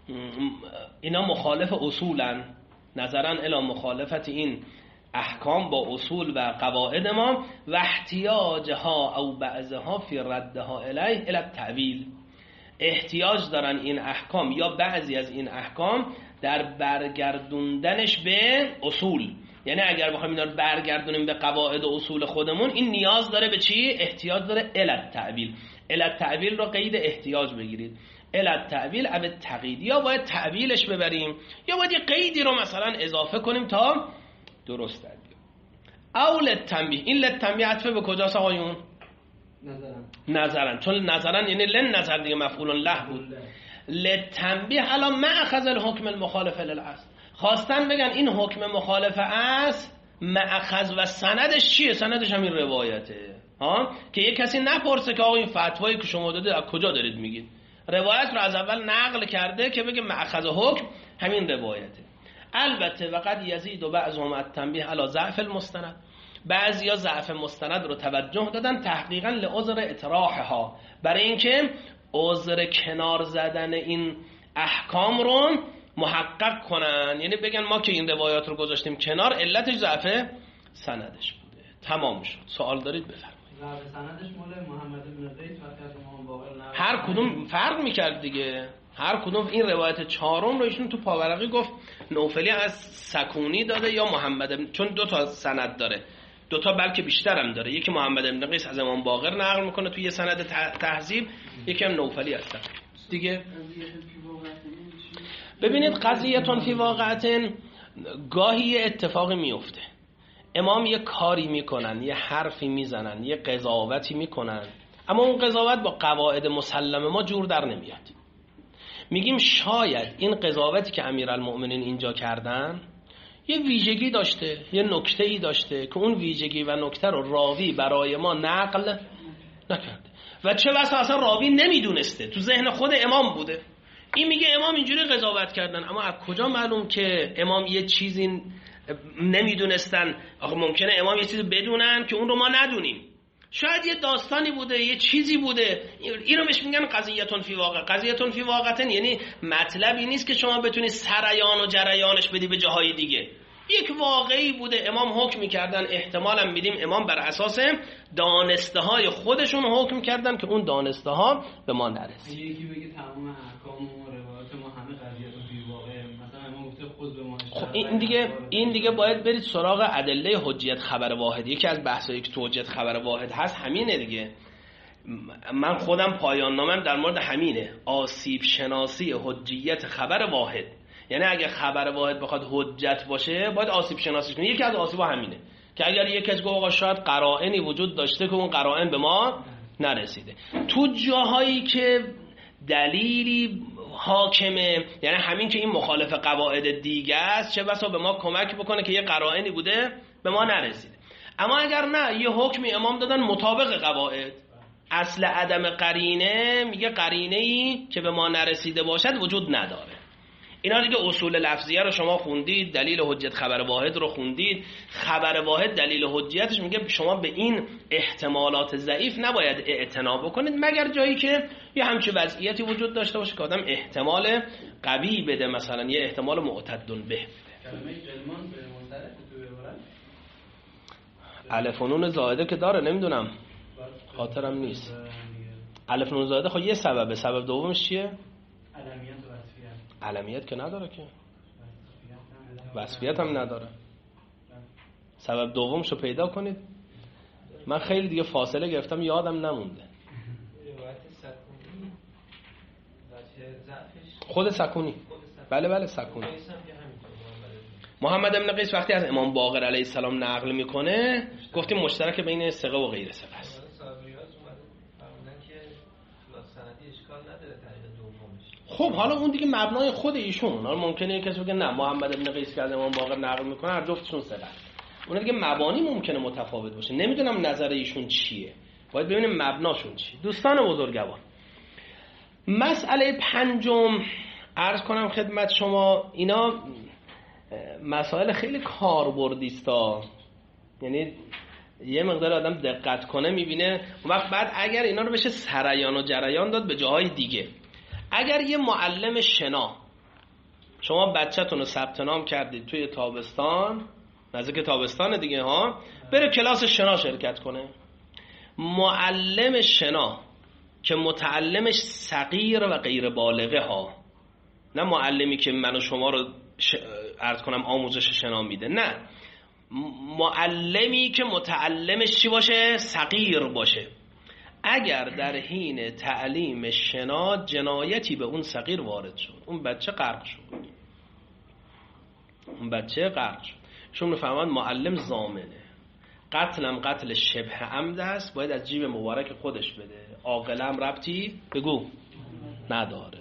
اینا مخالف اصولن، نظرن الی مخالفت این احکام با اصول و قواعد ما، و احتیاجها او بعضها فی ردها الیه الی التأویل، احتیاج دارن این احکام یا بعضی از این احکام در برگردوندنش به اصول. یعنی اگر بخوایم اینا رو برگردونیم به قواعد و اصول خودمون، این نیاز داره به چی؟ احتیاج داره الی التأویل. الی التأویل رو قید احتیاج بگیرید. الی التأویل او تقیید، یا باید تأویلش ببریم یا باید یه قیدی رو مثلا اضافه کنیم تا درست در بیاد. او للتنبیه، این للتنبیه عطفه به کجاست آقایون؟ نظرن. نظرن، چون نظرن یعنی لن نظر دیگه مفعول له بود. للتنبیه الان ما اخذ الحکم المخالف للاصل، خواستن بگن این حکم مخالف است مأخذ و سندش چیه؟ سندش همین روایته ها، که یک کسی نپرسه که آقا این فتوایی که شما داده از کجا دارید میگید، روایت رو از اول نقل کرده که بگه مأخذ حکم همین روایته. البته وقد یزید و بعضهم التنبیه علی ضعف المستند، بعضیا ضعف مستند رو توجه دادن تحقیقا لعذر اطراحها، برای اینکه عذر کنار زدن این احکام رو محقق کنن، یعنی بگن ما که این روایات رو گذاشتیم کنار علتش ضعف سندش بوده. تمام شد. سوال دارید بفرمایید. ضعف سندش مال محمد بن زید و امام باقر نقل، هر کدوم فرق میکرد دیگه، هر کدوم. این روایت چهارم رو ایشون تو پاورقی گفت نوفلی از سکونی داده یا محمد بن، چون دو تا سند داره، دو تا بلکه بیشتر هم داره، یکی محمد بن قیس از امام باقر نقل میکنه تو یه سند تهذیب، یکی هم نوفلی هست دیگه. ببینید قضیه‌تون فی واقعتن گاهی یه اتفاقی میفته، امام یه کاری میکنن، یه حرفی میزنن، یه قضاوتی میکنن، اما اون قضاوت با قواعد مسلم ما جور در نمیاد. میگیم شاید این قضاوتی که امیرالمؤمنین اینجا کردن یه ویژگی داشته، یه نکته‌ای داشته که اون ویژگی و نکته رو راوی برای ما نقل نکرده و چه بسا اصلا راوی نمیدونسته، تو ذهن خود امام بوده. این میگه امام اینجوری قضاوت کردن، اما از کجا معلوم که امام یه چیزی نمیدونستن؟ آخه ممکنه امام یه چیزی بدونن که اون رو ما ندونیم، شاید یه داستانی بوده، یه چیزی بوده. اینو بهش میگن قضیه‌تون فی واقع. قضیه‌تون فی واقعتن یعنی مطلبی نیست که شما بتونی سریان و جریانش بدی به جاهای دیگه، یک واقعی بوده، امام حکم می‌کردن، احتمالاً میدیم امام بر اساس دانسته های خودشون حکم کردن که اون دانسته ها به ما نرسید. یکی بگه تمام احکام و روایات ما همه قضیه‌تون فی واقع، مثلا امام گفته خود به ما. خب این دیگه این دیگه باید برید سراغ ادله حجیت خبر واحد. یکی از بحثایی که تو حجیت خبر واحد هست همینه دیگه. من خودم پایان نامم در مورد همینه، آسیب شناسی حجیت خبر واحد. یعنی اگه خبر واحد بخواد حجت باشه باید آسیب شناسیش کنه. یکی از آسیب‌ها همینه که اگر یک کس گفت آقا شاید قرائنی وجود داشته که اون قرائن به ما نرسیده، تو جاهایی که دلیلی حاکمه، یعنی همین که این مخالف قواعد دیگه است، چه بسا به ما کمک بکنه که یه قرائنی بوده به ما نرسیده. اما اگر نه، یه حکمی امام دادن مطابق قواعد، اصل عدم قرینه میگه قرینه‌ای که به ما نرسیده باشد وجود نداره. اینا دیگه اصول لفظیه رو شما خوندید، دلیل حجت خبر واحد رو خوندید. خبر واحد دلیل حجیتش میگه شما به این احتمالات ضعیف نباید اعتنا بکنید مگر جایی که یه همچین وضعیتی وجود داشته باشه که آدم احتمال قوی بده، مثلا یه احتمال معتد به بده. کلمه علمان به منطقه تو عبارت الف و نون زائده که داره، نمیدونم خاطرم نیست. الف و نون زائده خب یه سببه، سبب دومش چیه؟ علمیت و وصفیت. علمیت که نداره که، وصفیت هم نداره. سبب دومشو پیدا کنید. من خیلی دیگه فاصله گرفتم یادم نمونده. خود سکونی. بله بله سکونی. محمد بن قیس وقتی از امام باقر علیه السلام نقل میکنه گفتیم مشترک بین ثقه و غیر ثقه است. خب حالا اون دیگه مبنای خود ایشون. حالا ممکنه کسی بگه نه محمد بن قیس که از امام باقر نقل میکنه هر جفتشون ثقه است. اون دیگه مبانی ممکنه متفاوت باشه. نمیدونم نظر ایشون چیه. باید ببینیم مبناشون چیه. دوستان بزرگوار، مسئله پنجم عرض کنم خدمت شما، اینا مسائل خیلی کاربردی است. یعنی یه مقدار آدم دقت کنه میبینه اون وقت بعد اگر اینا رو بشه سریان و جریان داد به جاهای دیگه. اگر یه معلم شنا شما بچه‌تون رو ثبت نام کردید توی تابستان، نزدیک تابستان دیگه ها، بره کلاس شنا شرکت کنه، معلم شنا که متعلمش صغیر و غیر بالغه ها، نه معلمی که من و شما رو ش... عرض کنم آموزش شنا میده، نه معلمی که متعلمش چی باشه؟ صغیر باشه. اگر در حین تعلیم شنا جنایتی به اون صغیر وارد شد، اون بچه غرق شد، اون بچه غرق شد. شما میفهمن معلم ضامنه. قتلم قتل شبه عمد است، باید از جیب مبارک خودش بده. عاقلم ربطی بگو نداره.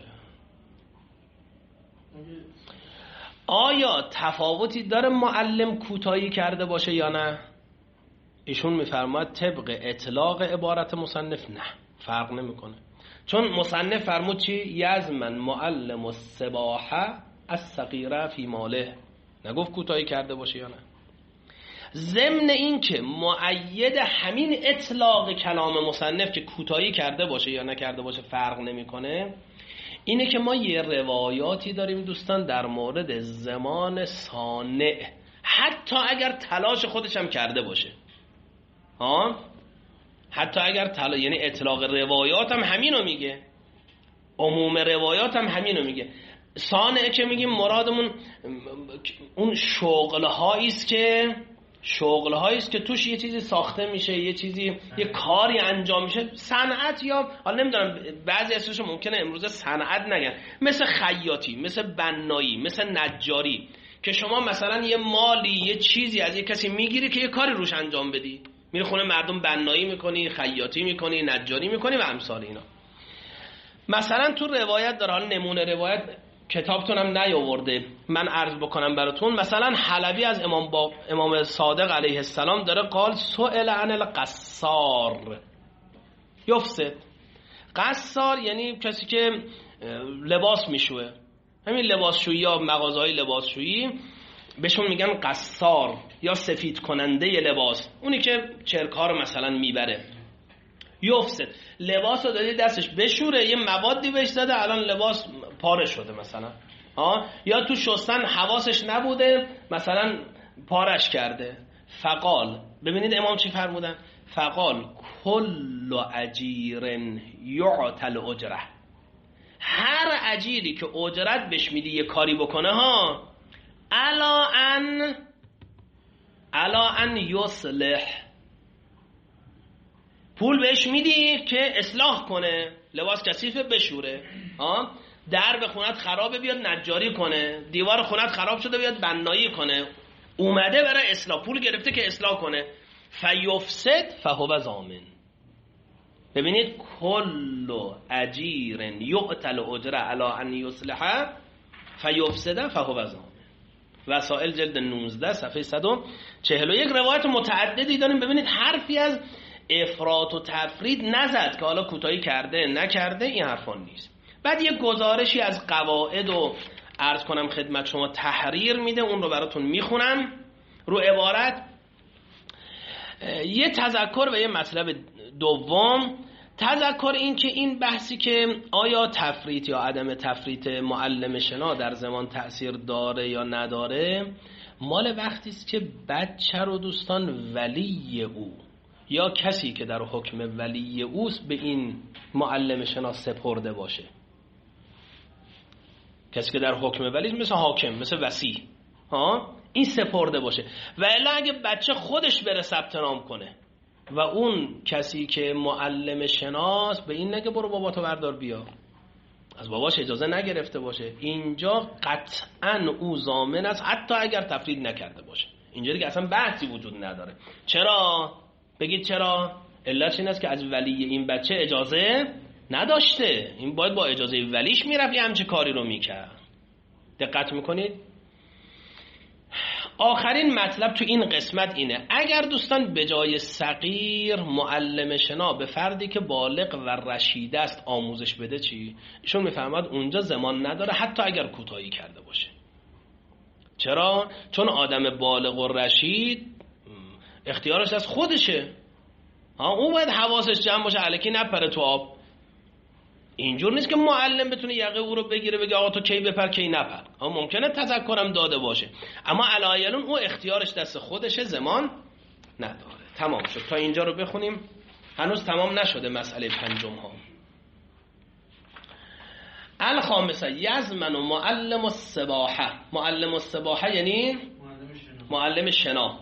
آیا تفاوتی داره معلم کوتاهی کرده باشه یا نه؟ ایشون میفرماید طبق اطلاق عبارت مصنف نه، فرق نمیکنه. چون مصنف فرمود چی؟ یزمن معلم السباحه الصغیره فی ماله، نگفت کوتاهی کرده باشه یا نه. ضمن این که مؤید همین اطلاق کلام مصنف که کوتاهی کرده باشه یا نکرده باشه فرق نمیکنه، اینه که ما یه روایاتی داریم دوستان در مورد زمان صانع، حتی اگر تلاش خودش هم کرده باشه، ها حتی اگر تلاش، یعنی اطلاق روایات هم همینو میگه، عموم روایات هم همینو میگه. صانع که میگیم مرادمون اون شغل‌هایی است که شغل‌هایی است که توش یه چیزی ساخته میشه، یه چیزی یه کاری انجام میشه، صنعت، یا حالا نمیدونم بعضی اسمش ممکنه امروزه صنعت نگن، مثل خیاطی، مثل بنایی، مثل نجاری، که شما مثلا یه مالی یه چیزی از یه کسی میگیری که یه کاری روش انجام بدی، میری خونه مردم بنایی میکنی، خیاطی میکنی، نجاری میکنی و امثال اینا. مثلا تو روایت داره، حالا نمونه روایت کتابتون هم نیاورده، من عرض بکنم براتون. مثلا حلبی از امام با امام صادق علیه السلام داره قال سئل عن القصار یفسد. قصار یعنی کسی که لباس میشوه، همین لباسشویی یا مغازهای لباسشویی بهشون میگن قصار، یا سفید کننده لباس، اونی که چرک‌ها رو مثلا میبره. یفسد، لباس رو دادی دستش بشوره، یه موادی بهش داده، الان لباس پاره شده مثلا، ها، یا تو شستن حواسش نبوده مثلا پارش کرده. فقال، ببینید امام چی فرمودن؟ فقال کل اجیر یعطل اجره، هر اجیری که اجرت بهش میدی یه کاری بکنه ها، الا ان الا ان یصلح، پول بهش میدی که اصلاح کنه، لباس کثیفه بشوره، ها، درب خونت خرابه بیاد نجاری کنه، دیوار خونت خراب شده بیاد بنایی کنه، اومده برای اصلاح، پول گرفته که اصلاح کنه. فیفسد فهو ضامن. ببینید کل اجیر یقتل اجره علی ان یصلح فیفسد فهو ضامن. وسائل جلد نوزده صفحه صد و چهل و یک روایت متعددی داریم. ببینید حرفی از افراط و تفرید نزد که حالا کوتاهی کرده نکرده، این حرفان نیست. بعد یه گزارشی از قواعد و عرض کنم خدمت شما تحریر میده، اون رو براتون میخونم رو عبارت. یه تذکر و یه مطلب دوم. تذکر این که این بحثی که آیا تفریط یا عدم تفریط معلم شنا در زمان تأثیر داره یا نداره، مال وقتی است که بچه رو دوستان ولی او یا کسی که در حکم ولی اوست به این معلم شنا سپرده باشه. کسی که در حکم ولی مثل حاکم، مثل وصی، ها، این سپرده باشه. و الا اگه بچه خودش بره ثبت نام کنه و اون کسی که معلم شناس به این نگه برو باباتو بردار بیا، از باباش اجازه نگرفته باشه، اینجا قطعا او ضامن است حتی اگر تفرید نکرده باشه. اینجا دیگه اصلا بحثی وجود نداره. چرا؟ بگید چرا؟ علتش این است که از ولی این بچه اجازه نداشته، این باید با اجازه ولیش میرفت یه همچه کاری رو میکرد. دقت میکنید؟ آخرین مطلب تو این قسمت اینه، اگر دوستان به جای صغیر معلم شنا به فردی که بالغ و رشید است آموزش بده چی؟ ایشون میفهمد اونجا زمان نداره حتی اگر کوتاهی کرده باشه. چرا؟ چون آدم بالغ و رشید اختیارش از خودشه، ها اون باید حواسش جمع باشه الکی نپره تو آب. اینجور نیست که معلم بتونه یقه او رو بگیره بگه آقا تو کی بپر کی نپر. ممکنه تذکرم داده باشه اما علایلون او اختیارش دست خودشه، زمان نداره. تمام شد. تا اینجا رو بخونیم. هنوز تمام نشده مسئله پنجم ها. الخامسه یزمن و معلم السباحه. معلم السباحه یعنی معلم شنا.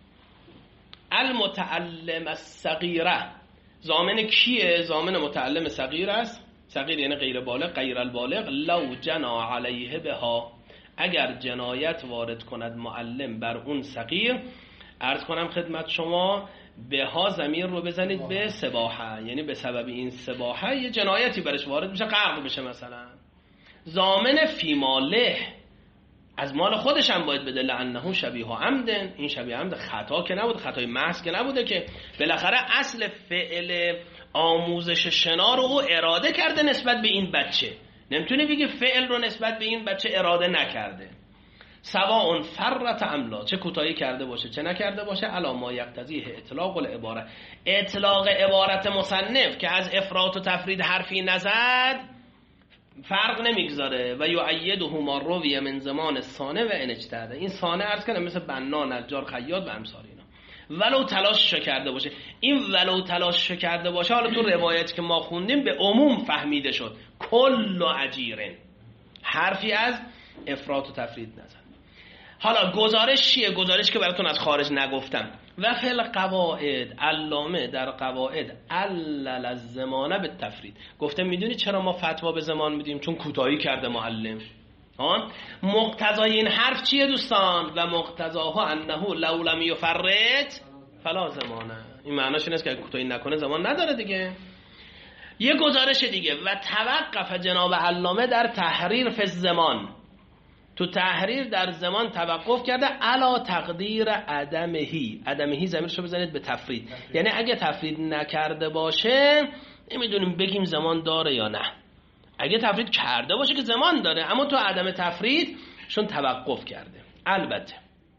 المتعلم الصغیره ضامن کیه؟ ضامن متعلم صغیر است. صغیر یعنی غیر بالغ، غیر البالغ. لو جنا علیه بها، اگر جنایت وارد کند معلم بر اون صغیر. عرض کنم خدمت شما بها ضمیر رو بزنید به سباحه، یعنی به سبب این سباحه یه جنایتی برش وارد میشه، غرق بشه مثلا. ضامن فی ماله، از مال خودش هم باید بده. لعنه شبیه عمدن، این شبیه عمد خطا که نبود، خطای محض که نبوده که بالاخره اصل فعل آموزش شنا رو او اراده کرده نسبت به این بچه. نمیتونی بگی فعل رو نسبت به این بچه اراده نکرده. سواء فرط املا، چه کوتاهی کرده باشه چه نکرده باشه. علی ما یقتضیه اطلاق العباره، اطلاق عبارت مصنف که از افراط و تفرید حرفی نزد فرق نمیگذاره. و یعیده ما روی من زمان سانه و ان اجتهد. این سانه عرض کنم مثل بنا، نجار، خیاط و امثال اینا. ولو تلاش کرده باشه. این ولو تلاش کرده باشه حالا تو روایتی که ما خوندیم به عموم فهمیده شد. کل اجیرن، حرفی از افراط و تفرید نزد. حالا گزارش چیه؟ گزارش که براتون از خارج نگفتم. و فی القواعد، علامه در قواعد علل الزمانه به تفرید گفته میدونی چرا ما فتوا به زمان میدیم؟ چون کوتاهی کرده معلم. ها مقتضای این حرف چیه دوستان؟ و مقتضاها انه لو لم یفرط فلا زمانه. این معناش اینه که کوتاهی نکنه زمان نداره دیگه. یه گزارش دیگه، و توقف جناب علامه در تحریر فی الزمان، تو تحریر در زمان توقف کرده. علا تقدیر عدمهی، عدمهی ضمیرشو بزنید به تفرید، یعنی اگه تفرید نکرده باشه نمیدونیم بگیم زمان داره یا نه. اگه تفرید کرده باشه که زمان داره، اما تو عدم تفرید شون توقف کرده. البته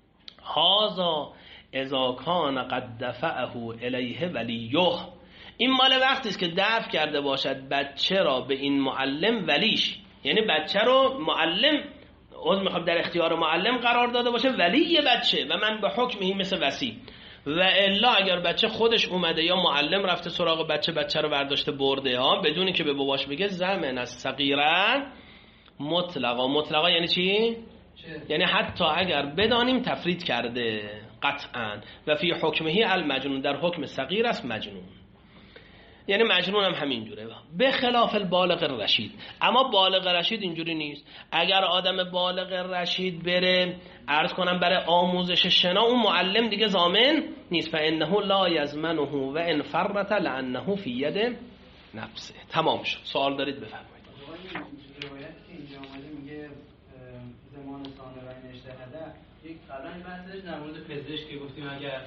هازا اذا کان قد دفعه الیه ولیه، این مال وقتی است که دفع کرده باشد بچه را به این معلم ولیش، یعنی بچه رو معلم از میخواد در اختیار معلم قرار داده باشه ولی بچه، و من به حکمهی مثل وصی. و الا اگر بچه خودش اومده یا معلم رفته سراغ بچه، بچه رو برداشته برده ها بدونی که به باباش بگه زمن از صغیره مطلقا. مطلقا یعنی چی؟ چه؟ یعنی حتی اگر بدانیم تفرید کرده قطعا. و فی حکمهی المجنون، در حکم صغیر است مجنون، یعنی مجنون هم همین جوره. به خلاف البالغ رشید، اما بالغ رشید اینجوری نیست. اگر آدم بالغ رشید بره عرض کنم برای آموزش شنا، اون معلم دیگه ضامن نیست. فانه لا یضمنه و ان فرط لانه فی ید نفسه. تمام شد. سوال دارید بفرمایید. روایت که اینجا اومده میگه زمان سانه و این اجتهاده، یک قبلا بحثش در مورد پزشک که گفتیم اگر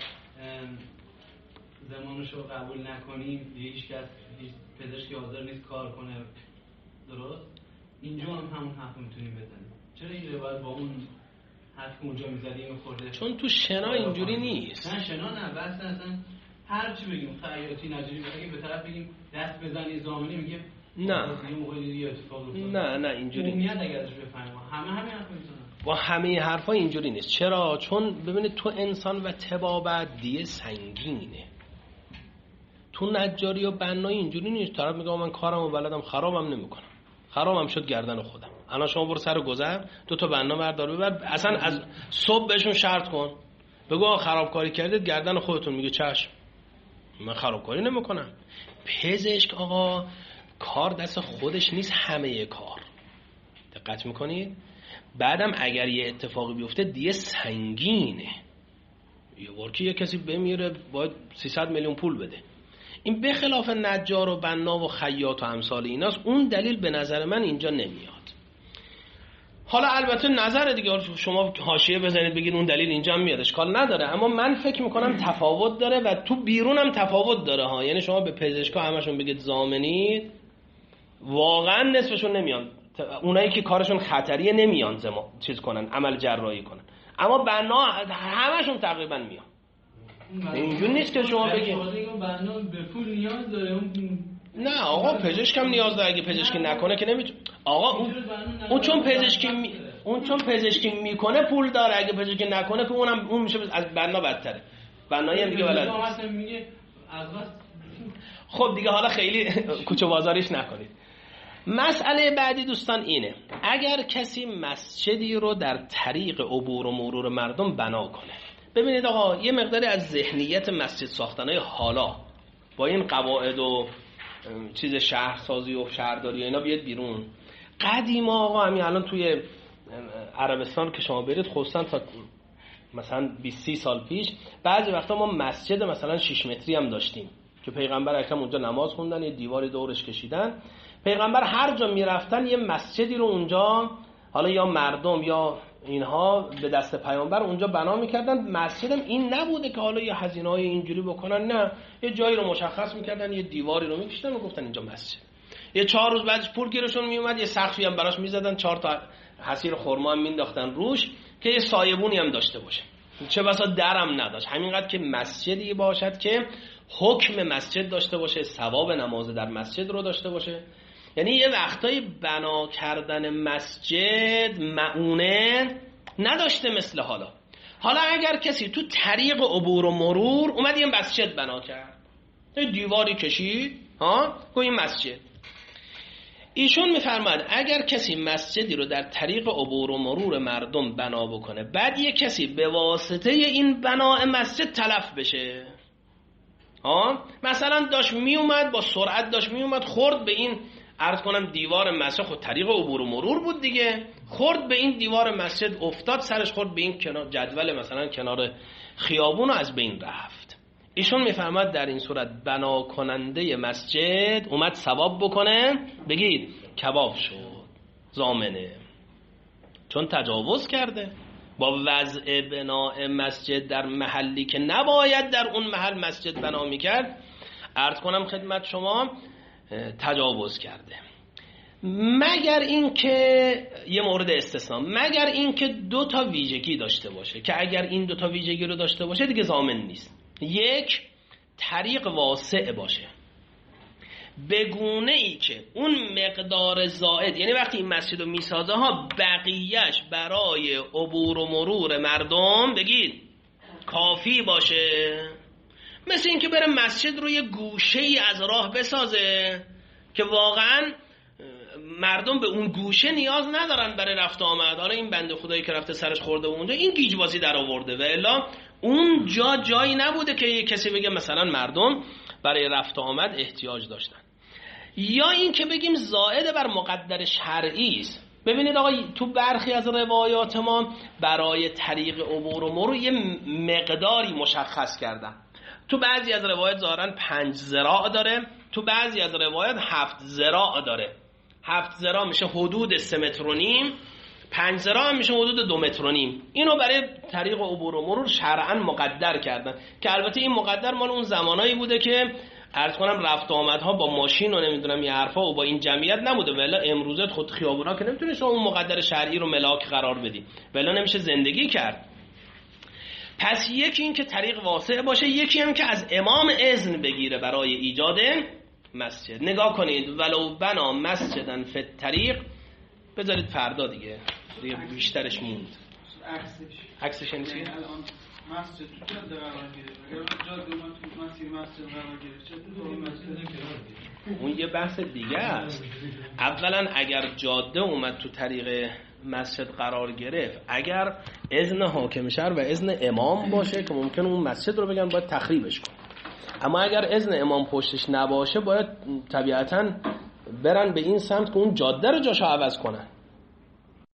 زمانشو قبول نکنیم هیچ کس هیچ پزشکی حاضر نیست کار کنه. درست؟ اینجا هم همون حرف میتونیم بزنیم. چرا این روایت با اون حرف که اونجا میزدیم خورده؟ چون تو شنا اینجوری نیست. نه شنا نه، بس اصلا هر چی بگیم خیاطی نجاری بگیم به طرف بگیم دست بزنی زامنی میگه نه نه نه اینجوری نیست. اگر ازش بفهمیم همه همین حرف میزنن. با همه حرفا اینجوری نیست. چرا؟ چون ببینید تو انسان و طبابت دیه سنگینه. تو نجاری و بنایی اینجوری نیست. طرف میگه من کارمو بلدم خرابم نمیکنم، خرابم شد گردن خودم. الان شما برو سر گذر دو تا بنا بردار ببر، اصلا از صبح بهشون شرط کن، بگو آقا خرابکاری کردید گردن خودتون. میگه چشم، من خرابکاری نمیکنم. پزشک آقا کار دست خودش نیست، همه کار. دقت میکنید؟ بعدم اگر یه اتفاقی بیفته دیگه سنگینه. یه بار که یه کسی بمیره باید سیصد میلیون پول بده. این به خلاف نجار و بنا و خیاط و امثال ایناست. اون دلیل به نظر من اینجا نمیاد. حالا البته نظر دیگه، شما حاشیه بزنید بگید اون دلیل اینجا میاد، اشکال نداره، اما من فکر میکنم تفاوت داره و تو بیرون هم تفاوت داره ها. یعنی شما به پزشکا همشون بگید ضامنید، واقعا نصفشون نمیان. اونایی که کارشون خطریه نمیان زما چیز کنن، عمل جراحی کنن، اما بنا همشون تقریبا میان. اینجوری نیست که شما بگید بنا به پول نیاز داره. نه آقا پزشک هم نیاز داره، اگه پزشکی نکنه که نمیتونه. آقا اون اون چون پزشکی می... اون چون پزشکی میکنه پول داره، اگه پزشکی نکنه که اونم اون میشه از بنا بدتره. بنایی هم دیگه بلد نیست. خب دیگه حالا خیلی کوچه بازاریش نکنید. مسئله بعدی دوستان اینه، اگر کسی مسجدی رو در طریق عبور و مرور مردم بنا کنه. ببینید آقا یه مقداری از ذهنیت مسجد ساختنای حالا با این قواعد و چیز شهرسازی و شهرداری و اینا بیاد بیرون. قدیما آقا همین الان توی عربستان که شما برید، خصوصا تا مثلا بیست سی سال پیش بعضی وقتا ما مسجد مثلا شش متری هم داشتیم که پیغمبر اکرم اونجا نماز خوندن، یه دیواری دورش کشیدن. پیغمبر هر جا میرفتن یه مسجدی رو اونجا، حالا یا مردم یا اینها به دست پیامبر اونجا بنا میکردن. مسجدم این نبوده که حالا یه هزینه‌های اینجوری بکنن، نه، یه جایی رو مشخص میکردن، یه دیواری رو میکشیدن و گفتن اینجا مسجد. یه چهار روز بعدش پول گیرشون میومد، یه سقفی هم براش میزدن، چهار تا حصیر خرما هم مینداختن روش که یه سایبونی هم داشته باشه، چه بسا درم نداشت. همینقدر که مسجدی باشد که حکم مسجد داشته باشه، ثواب نماز در مسجد رو داشته باشه. یعنی یه وقتایی بنا کردن مسجد معونه نداشته مثل حالا. حالا اگر کسی تو طریق عبور و مرور اومد یه مسجد بنا کرد، یه دیواری کشید، ها، گو این مسجد. ایشون میفرماد اگر کسی مسجدی رو در طریق عبور و مرور مردم بنا بکنه، بعد یه کسی به واسطه این بناء مسجد تلف بشه، ها، مثلا داشت میومد با سرعت داشت میومد خورد به این، عرض کنم دیوار مسجد، خود طریق عبور و مرور بود دیگه، خورد به این دیوار مسجد، افتاد سرش خورد به این کنار جدول مثلا کنار خیابون و از بین رفت. ایشون میفهمد در این صورت بنا کننده مسجد اومد ثواب بکنه، بگید کباب شد، ضامنه، چون تجاوز کرده با وضع بناء مسجد در محلی که نباید در اون محل مسجد بنا میکرد. عرض کنم خدمت شما تجاوز کرده. مگر این که یه مورد استثناء، مگر این که دو تا ویژگی داشته باشه که اگر این دو تا ویژگی رو داشته باشه دیگه ضامن نیست. یک، طریق واسع باشه، به گونه ای که اون مقدار زائد، یعنی وقتی این مسجد رو میسازه ها بقیهش برای عبور و مرور مردم بگید کافی باشه. مثل این که بره مسجد رو یه گوشه ای از راه بسازه که واقعا مردم به اون گوشه نیاز ندارن برای رفت آمد. حالا این بنده خدایی که رفته سرش خورده اونجا این گیجبازی در آورده، و الا اون جا جایی نبوده که یه کسی بگه مثلا مردم برای رفت آمد احتیاج داشتن. یا این که بگیم زائد بر مقدر شرعی است. ببینید آقا تو برخی از روایات ما برای طریق عبور و مرور یه مقداری مشخص کردن. تو بعضی از روایات ظاهراً پنج ذراع داره، تو بعضی از روایات هفت ذراع داره. هفت ذراع میشه حدود سه متر و نیم، پنج ذراع میشه حدود دو متر و نیم. اینو برای طریق عبور و مرور شرعاً مقدر کردن که البته این مقدر مال اون زمانایی بوده که عرض کنم رفت و آمدها با ماشین و نمیدونم یه حرفا و با این جمعیت نبوده، ولی امروزه خود خیابونا که نمیتونی شما اون مقدر شرعی رو ملاک قرار بدی، ولی نمیشه زندگی کرد. پس یکی این که طریق واسع باشه، یکی هم که از امام اذن بگیره برای ایجاد مسجد. نگاه کنید ولو بنا مسجدن فی الطریق، بذارید فردا دیگه دیگه بیشترش موند. عکسش عکسش این چیه؟ مسجد تو جاده قرار گرفت، اگر جاده اومد تو مسیر مسجد قرار گرفت چه تو مسجد کنار؟ اون یه بحث دیگه است. اولا اگر جاده اومد تو طریق مسجد قرار گرفت، اگر اذن حاکم شهر و اذن امام باشه که ممکن اون مسجد رو بگن باید تخریبش کن، اما اگر اذن امام پشتش نباشه باید طبیعتاً برن به این سمت که اون جاده رو جاشو عوض کنن.